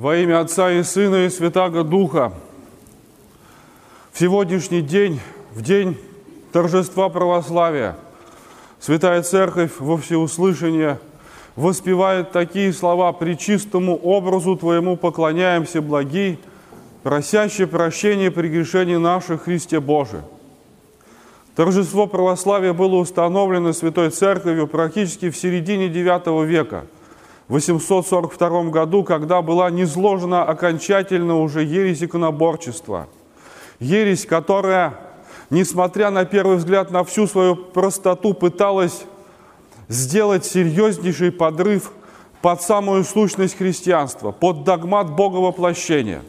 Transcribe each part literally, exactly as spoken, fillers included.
Во имя Отца и Сына и Святаго Духа. В сегодняшний день, в день торжества православия, Святая Церковь во всеуслышание воспевает такие слова: «Пречистому образу Твоему поклоняемся, благий, просящий прощения прегрешений наших Христе Божий». Торжество православия было установлено Святой Церковью практически в середине девятого века, в восемьсот сорок втором году, когда была низложена окончательно уже ересь иконоборчества. Ересь, которая, несмотря на первый взгляд на всю свою простоту, пыталась сделать серьезнейший подрыв под самую сущность христианства, под догмат Боговоплощения.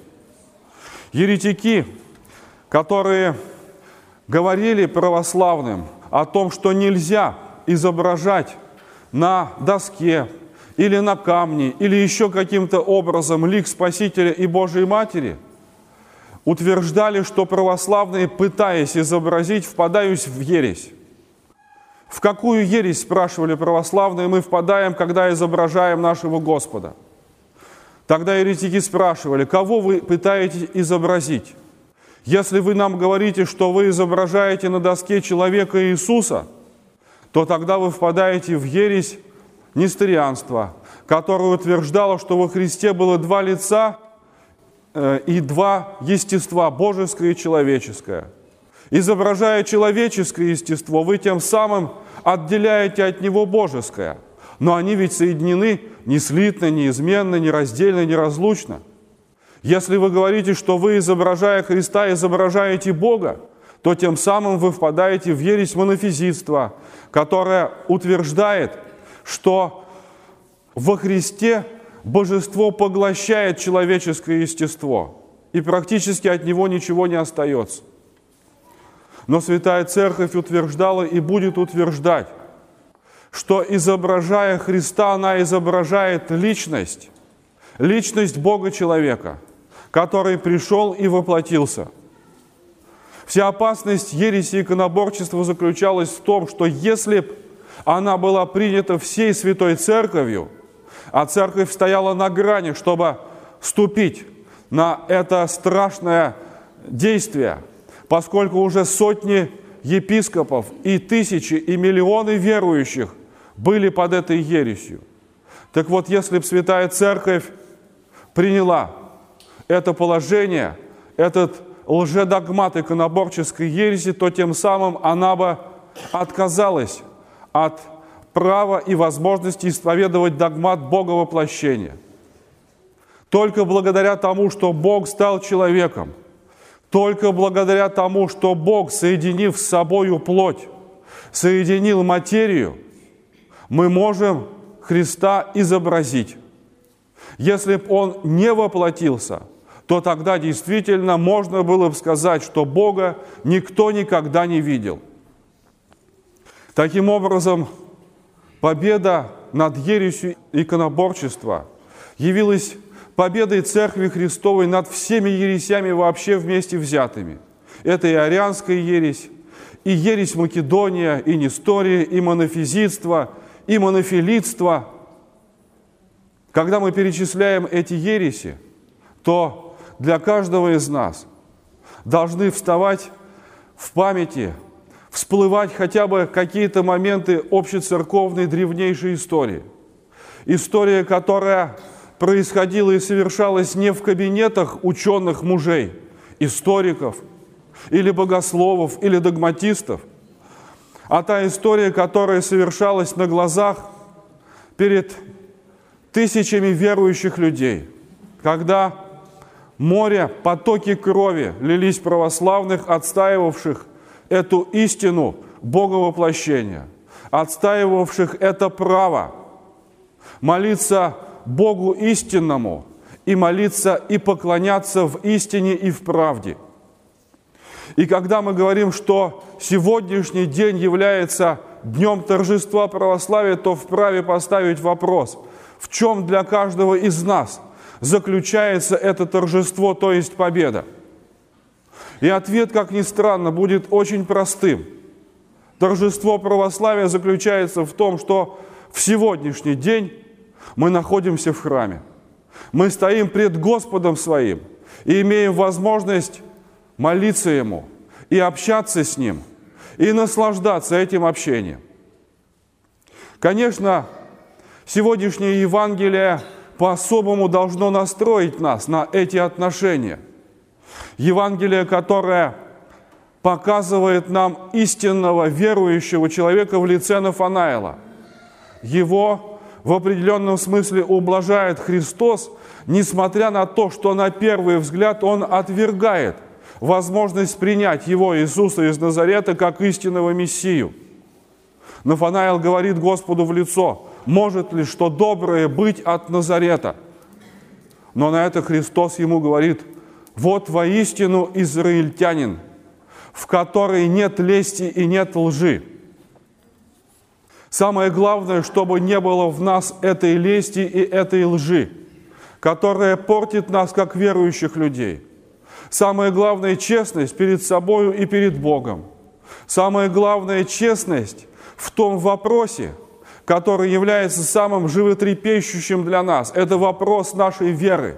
Еретики, которые говорили православным о том, что нельзя изображать на доске или на камне, или еще каким-то образом лик Спасителя и Божией Матери, утверждали, что православные, пытаясь изобразить, впадают в ересь. В какую ересь, спрашивали православные, мы впадаем, когда изображаем нашего Господа? Тогда еретики спрашивали: кого вы пытаетесь изобразить? Если вы нам говорите, что вы изображаете на доске человека Иисуса, то тогда вы впадаете в ересь несторианства, которое утверждало, что во Христе было два лица э, и два естества, божеское и человеческое. Изображая человеческое естество, вы тем самым отделяете от него божеское. Но они ведь соединены неслитно, неизменно, нераздельно, неразлучно. Если вы говорите, что вы, изображая Христа, изображаете Бога, то тем самым вы впадаете в ересь монофизитства, которая утверждает, что во Христе божество поглощает человеческое естество, и практически от него ничего не остается. Но Святая Церковь утверждала и будет утверждать, что, изображая Христа, она изображает личность, личность Бога-человека, который пришел и воплотился. Вся опасность ереси иконоборчества заключалась в том, что если б она была принята всей Святой Церковью, а Церковь стояла на грани, чтобы ступить на это страшное действие, поскольку уже сотни епископов и тысячи, и миллионы верующих были под этой ересью. Так вот, если бы Святая Церковь приняла это положение, этот лжедогмат иконоборческой ереси, то тем самым она бы отказалась от права и возможности исповедовать догмат Боговоплощения. Только благодаря тому, что Бог стал человеком, только благодаря тому, что Бог, соединив с собою плоть, соединил материю, мы можем Христа изобразить. Если бы Он не воплотился, то тогда действительно можно было бы сказать, что Бога никто никогда не видел. Таким образом, победа над ересью иконоборчества явилась победой Церкви Христовой над всеми ересями вообще вместе взятыми. Это и арианская ересь, и ересь Македония, и Нестория, и монофизитство, и монофилитство. Когда мы перечисляем эти ереси, то для каждого из нас должны вставать в памяти, всплывать хотя бы какие-то моменты общецерковной древнейшей истории. История, которая происходила и совершалась не в кабинетах ученых мужей, историков, или богословов, или догматистов, а та история, которая совершалась на глазах перед тысячами верующих людей, когда море, потоки крови лились православных, отстаивавших эту истину Боговоплощения, отстаивавших это право молиться Богу истинному и молиться и поклоняться в истине и в правде. И когда мы говорим, что сегодняшний день является днем торжества православия, то вправе поставить вопрос: в чем для каждого из нас заключается это торжество, то есть победа? И ответ, как ни странно, будет очень простым. Торжество православия заключается в том, что в сегодняшний день мы находимся в храме. Мы стоим пред Господом своим и имеем возможность молиться Ему и общаться с Ним, и наслаждаться этим общением. Конечно, сегодняшнее Евангелие по-особому должно настроить нас на эти отношения. Евангелие, которое показывает нам истинного верующего человека в лице Нафанаила. Его в определенном смысле ублажает Христос, несмотря на то, что на первый взгляд Он отвергает возможность принять Его, Иисуса из Назарета, как истинного Мессию. Нафанаил говорит Господу в лицо: «Может ли что доброе быть от Назарета?» Но на это Христос ему говорит: «Вот воистину израильтянин, в которой нет лести и нет лжи». Самое главное, чтобы не было в нас этой лести и этой лжи, которая портит нас, как верующих людей. Самое главное – честность перед собою и перед Богом. Самое главное – честность в том вопросе, который является самым животрепещущим для нас. Это вопрос нашей веры.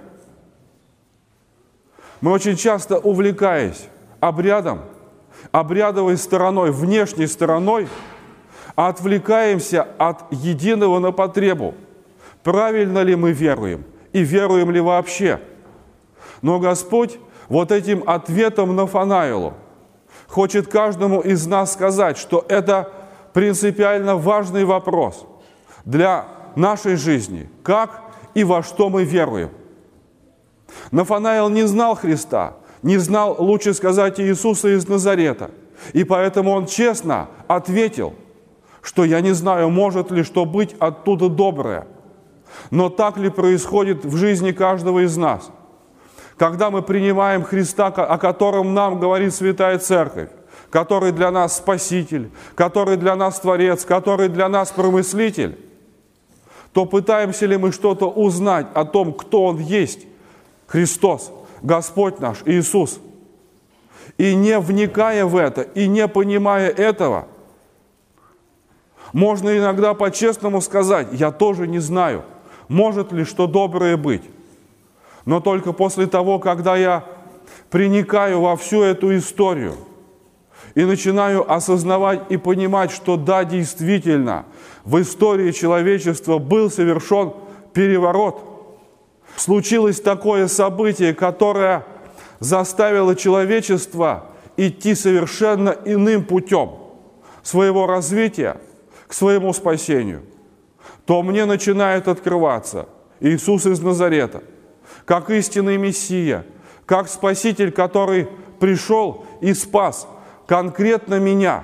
Мы очень часто, увлекаясь обрядом, обрядовой стороной, внешней стороной, отвлекаемся от единого на потребу. Правильно ли мы веруем? И веруем ли вообще? Но Господь вот этим ответом Нафанаилу хочет каждому из нас сказать, что это принципиально важный вопрос для нашей жизни. Как и во что мы веруем? Нафанаил не знал Христа, не знал, лучше сказать, Иисуса из Назарета. И поэтому он честно ответил, что я не знаю, может ли что быть оттуда доброе. Но так ли происходит в жизни каждого из нас? Когда мы принимаем Христа, о котором нам говорит Святая Церковь, который для нас Спаситель, который для нас Творец, который для нас Промыслитель, то пытаемся ли мы что-то узнать о том, кто Он есть, Христос, Господь наш, Иисус. И не вникая в это, и не понимая этого, можно иногда по-честному сказать: я тоже не знаю, может ли что доброе быть. Но только после того, когда я приникаю во всю эту историю и начинаю осознавать и понимать, что да, действительно, в истории человечества был совершен переворот. Случилось такое событие, которое заставило человечество идти совершенно иным путем своего развития к своему спасению, то мне начинает открываться Иисус из Назарета, как истинный Мессия, как Спаситель, который пришел и спас конкретно меня.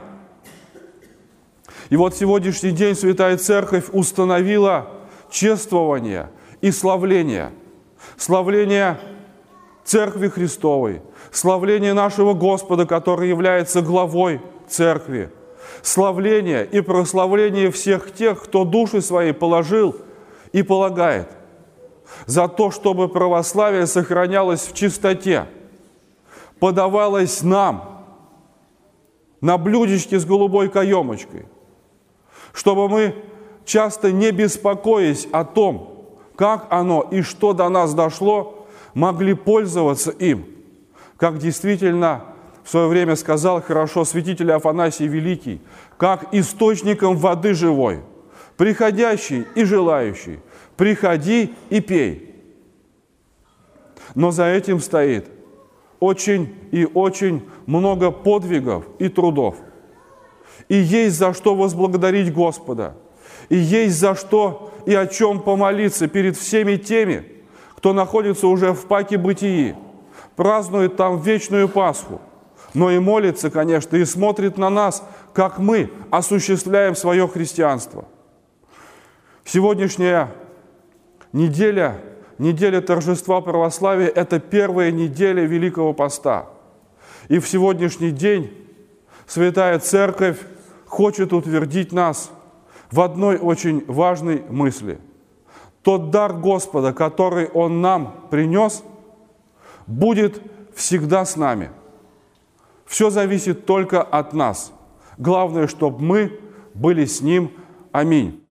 И вот сегодняшний день Святая Церковь установила чествование и славление. Славление Церкви Христовой, славление нашего Господа, который является главой Церкви, славление и прославление всех тех, кто души свои положил и полагает за то, чтобы православие сохранялось в чистоте, подавалось нам на блюдечке с голубой каемочкой, чтобы мы, часто не беспокоясь о том, как оно и что до нас дошло, могли пользоваться им, как действительно в свое время сказал хорошо святитель Афанасий Великий, как источником воды живой, приходящий и желающий, приходи и пей. Но за этим стоит очень и очень много подвигов и трудов. И есть за что возблагодарить Господа, и есть за что и о чем помолиться перед всеми теми, кто находится уже в паке бытии, празднует там вечную Пасху, но и молится, конечно, и смотрит на нас, как мы осуществляем свое христианство. Сегодняшняя неделя, неделя торжества православия – это первая неделя Великого Поста. И в сегодняшний день Святая Церковь хочет утвердить нас в одной очень важной мысли. Тот дар Господа, который Он нам принес, будет всегда с нами. Все зависит только от нас. Главное, чтобы мы были с Ним. Аминь.